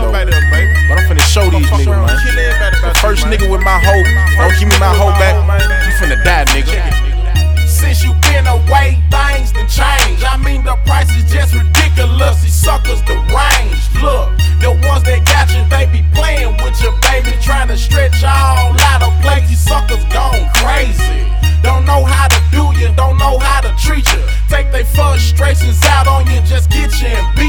though. But I'm finna show these niggas, man. The first nigga with my hoe, don't give me my hoe back, you finna die, nigga. Since you been away, things done changed. I mean, the price is just ridiculous. These suckers deranged. Look, the ones that got you, they be playing with your baby, trying to stretch all out of place. These suckers gone crazy. Don't know how to do you, don't know how to treat you. Take they frustrations out on you, just get you in